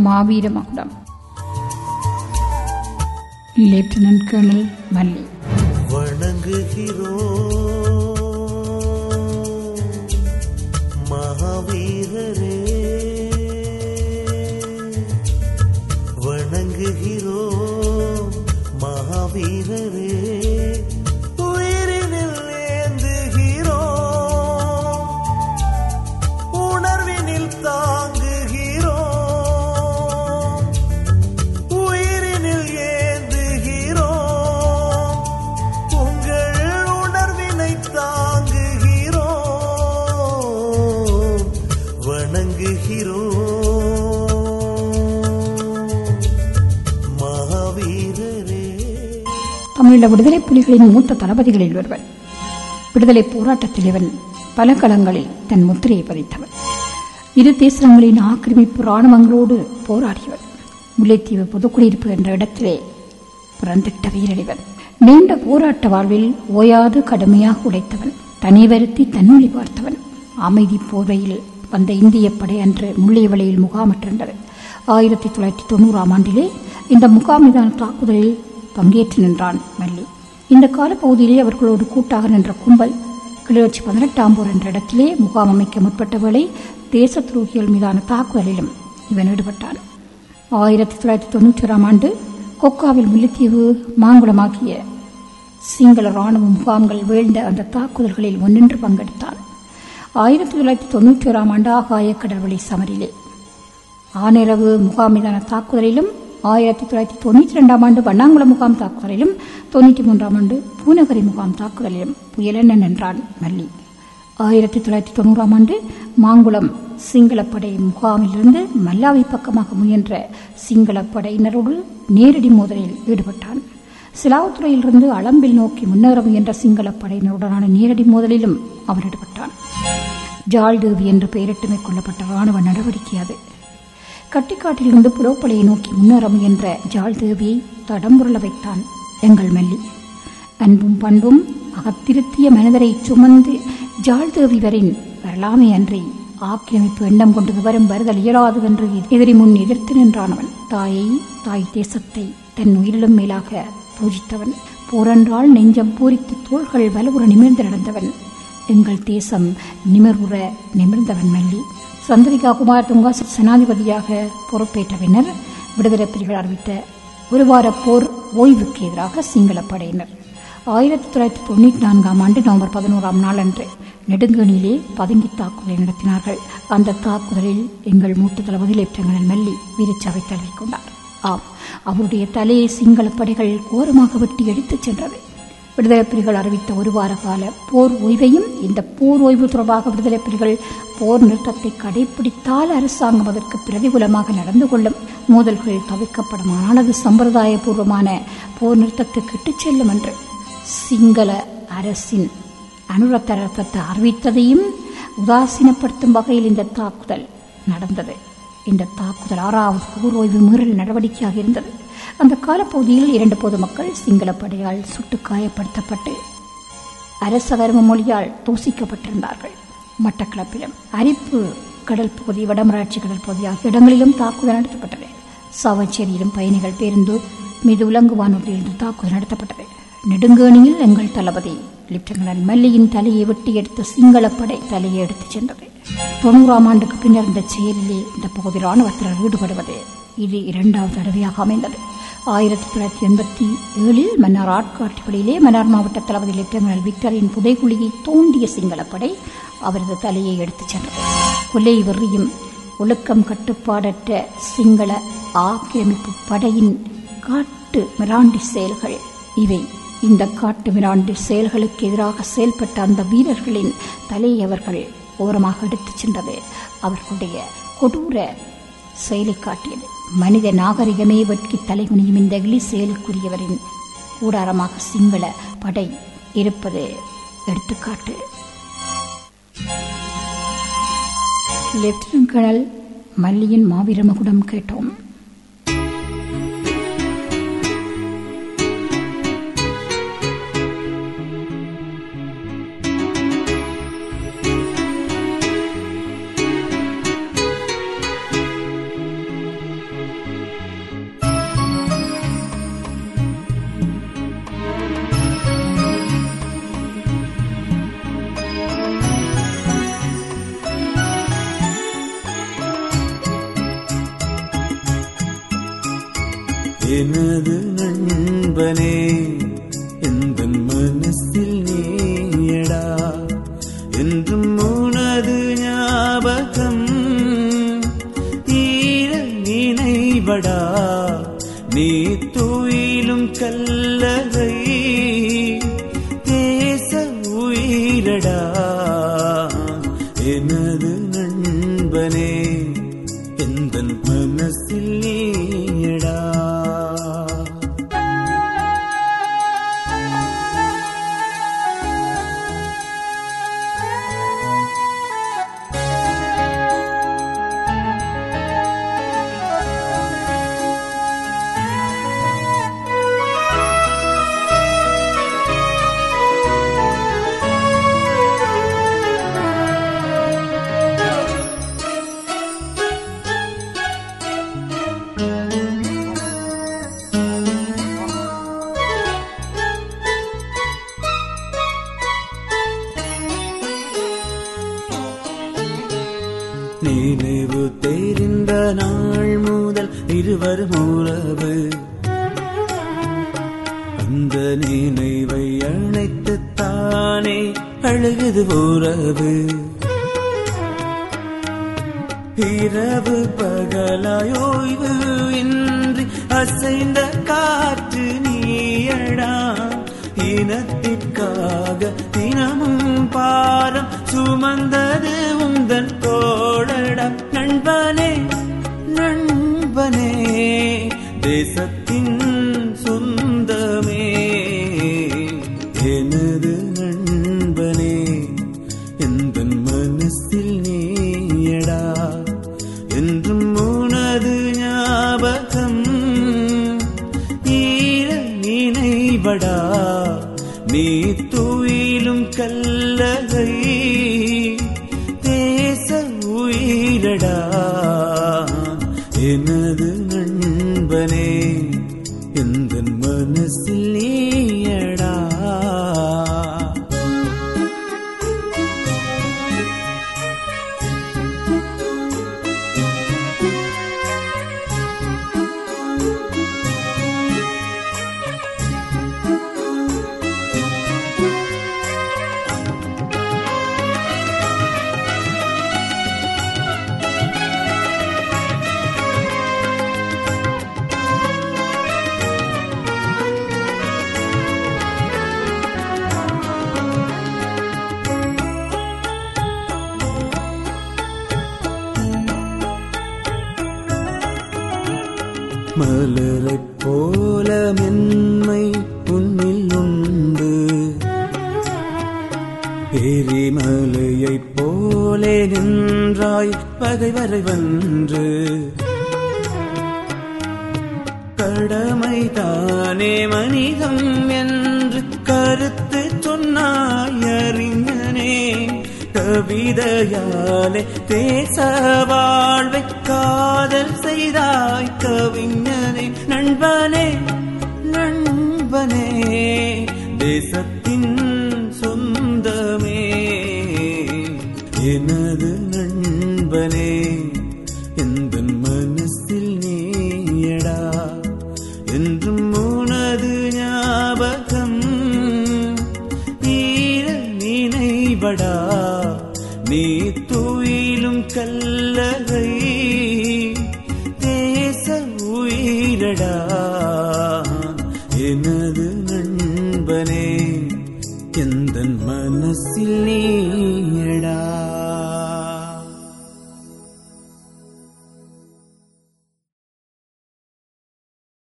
மாவீர மகுடம். Lieutenant colonel மல்லி. வணங்குகிறோம் மகாவீரரே, வணங்குகிறோம் மகாவீரரே, உயிரினில் ஏந்துகிறோம், உணர்வினில் தாங்குகிறோம், உயிரினில் ஏந்துகிறோம், உங்கள் உணர்வினை தாங்குகிறோம், வணங்குகிறோம் மகாவீரரே. தமிழீழ விடுதலை புலிகளின் மூத்த தளபதிகளில் ஒருவன். விடுதலை போராட்டத்தில் இவன் பல களங்களில் தன் முத்திரையை பதித்தவன். இரு தேசங்களின் ஆக்கிரமிப்பு இராணுவங்களோடு போராடியவன். முல்லைத்தீவு பொதுக்குடியிருப்பு என்ற இடத்திலே பிறந்திட்ட வீரறிவன். நீண்ட போராட்ட வாழ்வில் ஓயாது கடுமையாக உழைத்தவன். தனிவருத்தி தன்னொழி பார்த்தவன். அமைதி போர்வையில் வந்த இந்திய படை அன்று முள்ளியவளையில் முகாமிட்டிருந்தது. 1990 ஆண்டிலே இந்த முகாம் மீதான தாக்குதலில் பங்கேற்று நின்றான் மல்லி. இந்த காலப்பகுதியிலே அவர்களோடு கூட்டாக நின்ற கும்பல் கிளிநொச்சி 18ஆம் போர் என்ற இடத்திலே முகாம் அமைக்க முற்பட்ட வேளை தேச துரோகிகள் மீதான தாக்குதலிலும் இவன் ஈடுபட்டான். 1991 ஆண்டு கொக்காவில் முல்லைத்தீவு மாங்குளம் ஆகிய சிங்கள இராணுவ முகாம்கள் வீழ்ந்த அந்த தாக்குதல்களில் முன்னின்று பங்கெடுத்தான். 1991 ஆண்டு ஆகாய கடல்வழி சமரிலே ஆனிரவு முகாம் மீதான தாக்குதலிலும், 1992 ஆண்டு வண்ணாங்குளம் முகாம் தாக்குதலிலும், 93 ஆண்டு பூநகரி முகாம் தாக்குதலிலும் புயலென நின்றான் மல்லி. 1990 ஆண்டு மாங்குளம் சிங்களப்படை முகாமிலிருந்து மல்லாவி பக்கமாக முயன்ற சிங்களப்படையினரோடு நேரடி மோதலில் ஈடுபட்டான். சிலாவுத்துறையிலிருந்து அளம்பில் நோக்கி முன்னேற முயன்ற சிங்களப்படையினருடனான நேரடி மோதலிலும் அவர் ஈடுபட்டான். ஜாழ்தேவி என்று பெயரிட்டு மேற்கொள்ளப்பட்ட இராணுவ நடவடிக்கை அது. கட்டிக்காட்டிலிருந்து புலோப்பலையை நோக்கி முன்னேற முயன்ற ஜாழ்தேவியை தடம்புரள வைத்தான் எங்கள் மல்லி. அன்பும் பண்பும் அகத்திருத்திய மனிதரை சுமந்து ஜாழ்தேவி வரின் வரலாமை அன்றி ஆக்கிரமிப்பு எண்ணம் கொண்டு விவரம் வருதல் இயலாது என்று எதிரி முன் எதிர்த்து நின்றானவன். தாயை, தாய் தேசத்தை தன் உயிரிலும் மேலாக பூஜித்தவன். போரென்றால் நெஞ்சம் பூரித்து தோள்கள் வலுவுற நிமிர்ந்து நடந்தவன். எங்கள் தேசம் நிமிர்வுற நிமிர்ந்தவன் மல்லி. சந்திரிகா குமார் துங்கா ஜனாதிபதியாக பொறுப்பேற்ற பின்னர் விடுதலை புலிகள் அறிவித்த ஒரு வார போர் ஓய்வுக்கு எதிராக சிங்கள படையினர் 1994 ஆண்டு நவம்பர் 11ஆம் நாள் அன்று நெடுங்கணியிலே பதுங்கி தாக்குதலை நடத்தினார்கள். அந்த தாக்குதலில் எங்கள் மூத்த தளபதி லெப்டினன்ட் மல்லி வீரச்சாவை தழுவிக்கொண்டார். ஆம், அவருடைய தலையை சிங்கள படைகள் கோரமாக வெட்டி எடுத்துச் சென்றது. விடுதலை புலிகள் அறிவித்த ஒரு வார கால போர் ஓய்வையும், இந்த போர் ஓய்வு தொடர்பாக விடுதலை புலிகள் போர் நிறுத்தத்தை கடைபிடித்தால் அரசாங்கம் அதற்கு பிரதிகூலமாக நடந்து கொள்ளும், மோதல்கள் தவிர்க்கப்படும், ஆனால் அது சம்பிரதாயபூர்வமான போர் நிறுத்தத்துக்கு இட்டுச் செல்லும் என்று சிங்கள அரசின் அனுரத்தரத்தை அறிவித்ததையும் உதாசீனப்படுத்தும் வகையில் இந்த தாக்குதல் நடந்தது. இந்த தாக்குதல் 6வது போர் ஓய்வு மீறல் நடவடிக்கையாக இருந்தது. அந்த காலப்பகுதியில் 2 பொதுமக்கள் சிங்கள படையால் சுட்டு காயப்படுத்தப்பட்டு அரச கரும மொழியால் தூசிக்கப்பட்டிருந்தார்கள். மட்டக்களப்பிலும் அரிப்பு கடல் பகுதி, வடமராட்சி கடல் பகுதி ஆகிய இடங்களிலும் தாக்குதல் நடத்தப்பட்டது. சாவச்சேரியிலும் பயணிகள் பேருந்து மீது உலங்குவானூரிலிருந்து தாக்குதல் நடத்தப்பட்டது. நெடுங்கேணியில் எங்கள் தளபதி லெப்டினன்ட் மல்லியின் தலையை வெட்டி எடுத்த சிங்களப்படை தலையை எடுத்துச் சென்றது. 90ஆம் ஆண்டுக்கு பின்னர் இந்த செயலிலே இந்த பகுதி இராணுவத்தினர் ஈடுபடுவது இது 2வது தடவையாக அமைந்தது. 1987 மன்னார் ஆட்காட்டிப்படியிலே மன்னார் மாவட்ட தளபதி லெப்டினன்ட் விக்டரின் புதைகுழியை தோண்டிய சிங்களப்படை அவரது தலையை எடுத்துச் சென்றது. கொலை வெறியும் ஒழுக்கம் கட்டுப்பாடற்ற சிங்கள ஆக்கிரமிப்பு படையின் காட்டு மிராண்டி செயல்கள் இவை. இந்த காட்டு மிராண்டி செயல்களுக்கு எதிராக செயல்பட்ட அந்த வீரர்களின் தலையை அவர்கள் ஓரமாக எடுத்துச் சென்றது அவர்களுடைய கொடூர செயலை காட்டியது. மனித நாகரிகமே வெட்கி தலைகுனியும் இந்த இழி செயலுக்குரியவரின் கூடாரமாக சிங்கள படை இருப்பது எடுத்துக்காட்டு. லெப்டினன்ட் கர்னல் மல்லியின் மாவீர மகுடம் கேட்டோம். எனது நண்பனே எந்தன் மனசில் நீயடா என்றும் உனது ஞாபகம் தீர நினைவடா நீ துயிலும் கல்லறை தேச உயிரடா எனது நண்பனே எந்தன் மனசில் நீயடா நினைவு தெரிந்த நாள் முதல் இருவரும் உறவு அந்த நினைவை அணைத்துத்தானே அழுகுது உறவு இரவு பகலாயோய்வு இன்றி அசைந்த காற்று நீயடா இனத்திற்காக தினமும் பாரம் சுமந்தது உந்தன் தோழடா நண்பனே நண்பனே தேசத்தின் சொந்தமே எனது நண்பனே எந்தன் மனசில் நீயடா என்றும் உனது ஞாபகம் ஈர நினைவடா நீ துயிலும் கல்லறை தேச உயிரடா எனது நண்பனே எந்தன் மனசில் நீயடா மலரைப் போல மென்மை உன்னில் உண்டு எரிமலையைப் போலே நின்றாய் பகைவரை வென்று கடமைதானே மனிதம் என்று கருத்து சொன்னாய் அறிஞனே கவிதையாலே தேச வாழ்வை காதல் செய்தாய் கவிஞனே நண்பனே நண்பனே தேசத்தின் சொந்தமே எனது நண்பனே எந்தன் மனசில் நீயடா என்றும் உனது ஞாபகம் ஈர நினைவடா நீ துயிலும் கல்லறை தேச உயிரடா எனது நண்பனே எந்தன் மனசில் நீயடா